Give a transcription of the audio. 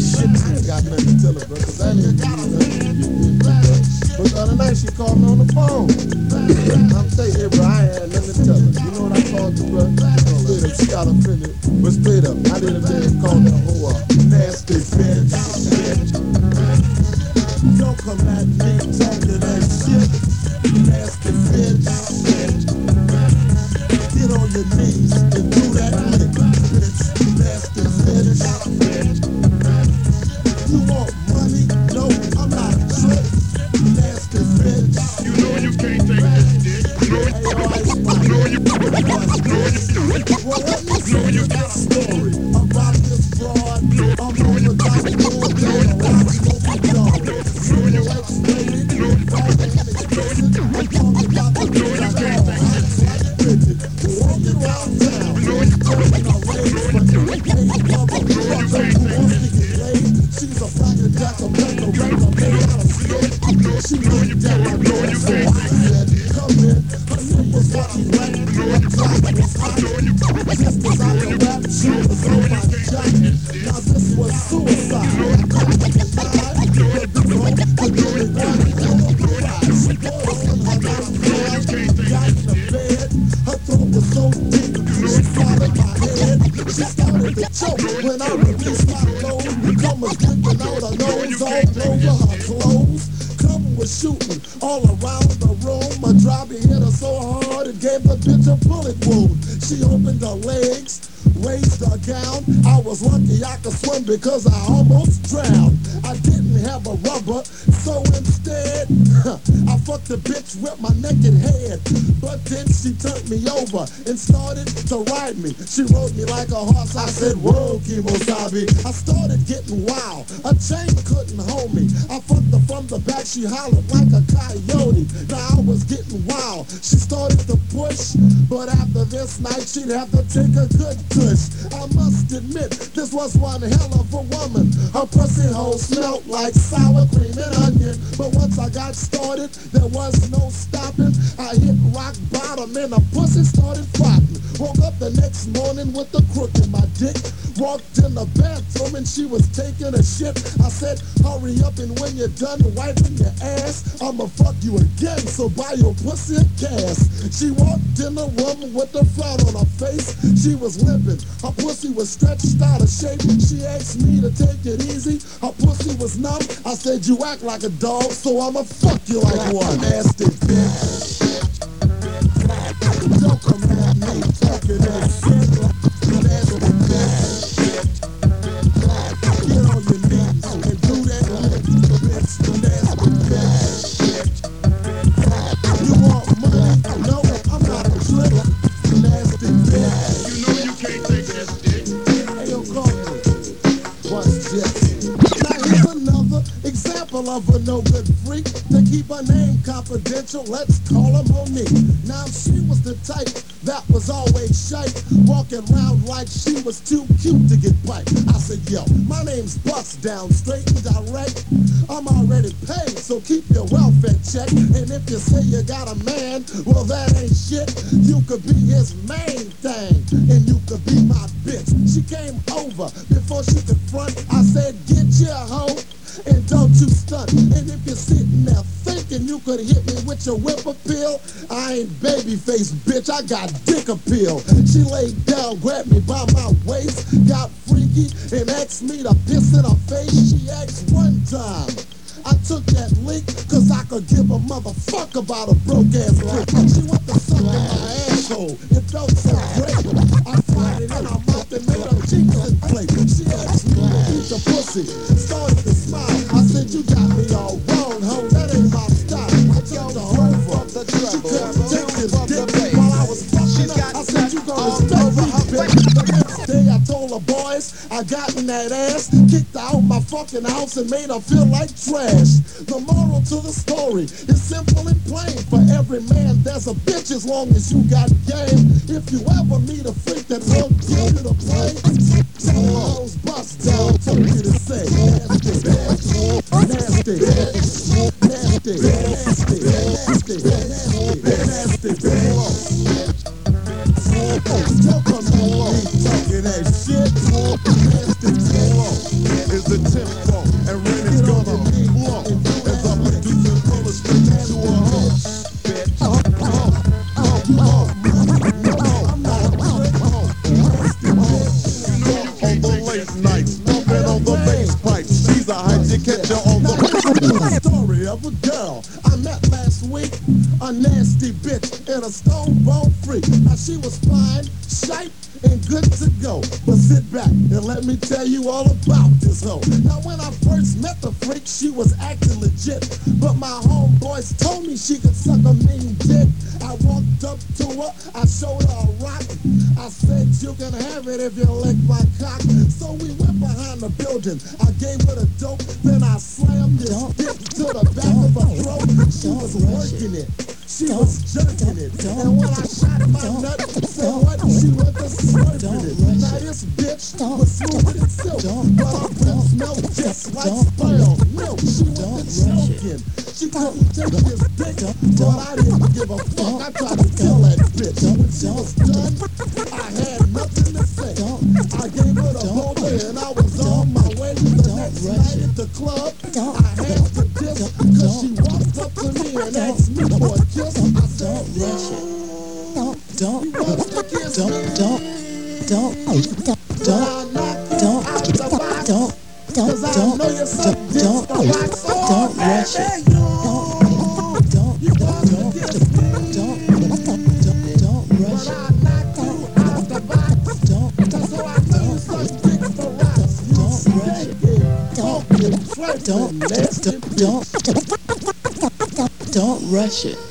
shit, I ain't got nothing to tell her, bro, cause I didn't do nothing. But the other night she called me on the phone. I'm telling you, bro, I ain't had nothing to tell her. You know what I called you, bro? Straight up, she got offended. But straight up, I didn't really call that whole nasty bitch. Don't come at me talking that shit. Nasty bitch. Get on your knees and do that lick, bitch. Nasty bitch. You want money? No, I'm not a trick. Nasty bitch. You know you can't take this dick. Hey, yo, I well, let me tell you that story about this broad. I'm on the top floor, down a lot of smoky dog. Super X-rated, bad and expensive. I'm talking about the bitch I call Ice Like Bridget. Walking around town, turning her legs, but you ain't motherfucker who wants to get laid. She's a black and jack, a black, a red, a made out of skin. She looked at my door, so I said, come in. Her name was Lucky Rat, her clock was hot. Just as I could rap, she was on my jack. Now this was suicide. I couldn't deny, but the phone could give me one hell of a ride. She put on her nice clothes, got in the bed. Her throat was so deep, she swallowed my head. She started to choke when I released my load. Cum was dripping out her nose, all over her clothes. Cum was shooting all around the room. My drop hit her so hard it gave the bitch a bullet wound. She opened her legs, raised her gown. I was lucky I could swim because I almost drowned. I didn't have a rubber, so instead I fucked the bitch with my naked head. But then she turned me over and started to ride me. She rode me like a horse. I said, whoa, Kimosabi. I started getting wild. A chain couldn't hold me. I fucked her from the back. She hollered like a coyote. Now I was getting wild. She started to push, but after this night she'd have to take a good push. I must admit, this was one hell of a woman. Her pussy hole smelled like sour cream and onion. But once I got started, there was no stopping. I hit rock bottom and the pussy started flopping. Woke up the next morning with a crook in my dick. Walked in the bathroom and she was taking a shit. I said, hurry up and when you're done wiping your ass, I'ma fuck you again, so buy your pussy a cast. She walked in the room with a frown on her face. She was limping, her pussy was stretched out of shape. She asked me to take it easy, her pussy was numb. I said, you act like a dog, so I'ma fuck you like one. Nasty bitch. Don't come at me talking that shit. Nasty bitch. Get on your knees and do that lick, bitch. Nasty bitch. You want money? No, I'm not a trick. Nasty bitch. You know you can't take this dick. Hey, yo, call me. What's this? Now here's another example of a no good freak. To keep her name confidential, let's call her Monique. Now she was the type that was always shite, walking around like she was too cute to get piped. I said, yo, my name's Bust Down, straight and direct. I'm already paid, so keep your welfare check. And if you say you got a man, well that ain't shit. You could be his main thing, and you could be my bitch. She came over before she could front. I said, get your hoe, and don't you stunt. And if you're sitting there thinking you could hit me with your whip appeal, I ain't babyface, bitch, I got dick appeal. She laid down, grabbed me by my waist, got freaky, and asked me to piss in her face. She asked one time. I took that lick, cause I could give a motherfucker about a broke-ass prick. She went to suck in my asshole, it felt so great. I fried it in her mouth and made her cheeks inflate. She asked me to eat the pussy, started to smile. I said, you got me all wrong, ho, that ain't my style. I told her over, she couldn't take this dick while I was fucking her. I said, you gonna respect me, bitch. The next day I told her boys, I got in that ass, kicked her out my fucking house and made her feel like trash. The moral to the story is simple and plain. For every man, there's a bitch as long as you got game. If you ever meet a freak that won't give you the play, tell those Bust Down told you to say, nasty bitch, nasty bitch, nasty, nasty, nasty, nasty, nasty bitch. Don't come at me talking that shit. Nasty bitch. the tempo, and rain is gonna flow as I'm producing color straight to a home. On the late nights, bumping on the bass pipe. She's a hygiene catcher on the story of a girl I met last week. A nasty bitch and a stone bone freak. Now she was fine, shite, and good to go. But sit back and let me tell you all about this hoe. Now when I first met the freak, she was acting legit. But my homeboys told me she could suck a mean dick. I walked up to her, I showed her a rock. I said you can have it if you lick my cock. So we went behind the building. I gave her the dope, then I slammed this dick to the back of her throat. She was working it. She was jerking it, and when I shot my nut, so what? She went to slurping it. Now this bitch was smooth as silk, but her breath smelled just like spoiled milk. She went to choking. She couldn't take this dick, but I didn't give a fuck. I tried to kill that bitch. When she was done, I had nothing to say. I gave her the boba, and I was on my way. The next night at the club, I had to diss, cause she walked up to me and asked me for a kiss. I said, rush it. Don't rush it. Don't rush it.